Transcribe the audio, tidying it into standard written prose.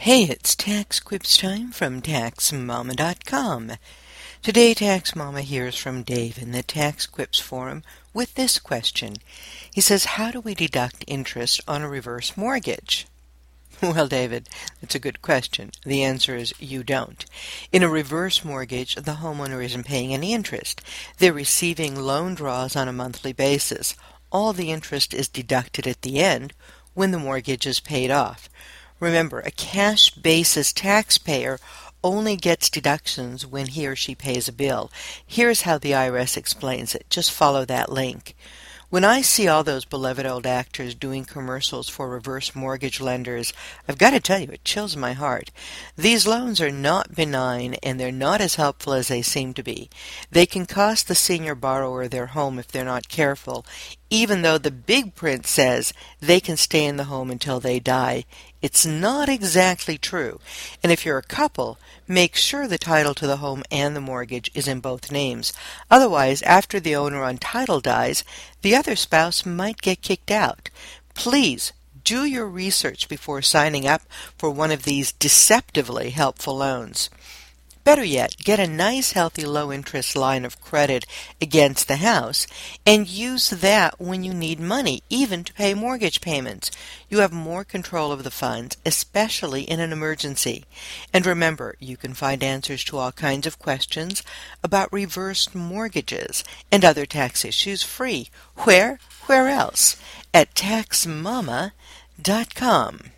Hey, it's Tax Quips time from TaxMama.com. Today, Tax Mama hears from Dave in the Tax Quips forum with this question. He says, how do we deduct interest on a reverse mortgage? Well, David, that's a good question. The answer is you don't. In a reverse mortgage, the homeowner isn't paying any interest. They're receiving loan draws on a monthly basis. All the interest is deducted at the end when the mortgage is paid off. Remember, a cash basis taxpayer only gets deductions when he or she pays a bill. Here's how the IRS explains it. Just follow that link. When I see all those beloved old actors doing commercials for reverse mortgage lenders, I've got to tell you, it chills my heart. These loans are not benign, and they're not as helpful as they seem to be. They can cost the senior borrower their home if they're not careful, even though the big print says they can stay in the home until they die. It's not exactly true. And if you're a couple, make sure the title to the home and the mortgage is in both names. Otherwise, after the owner on title dies, the other spouse might get kicked out. Please do your research before signing up for one of these deceptively helpful loans. Better yet, get a nice, healthy, low-interest line of credit against the house and use that when you need money, even to pay mortgage payments. You have more control of the funds, especially in an emergency. And remember, you can find answers to all kinds of questions about reversed mortgages and other tax issues free. Where? Where else? At TaxMama.com.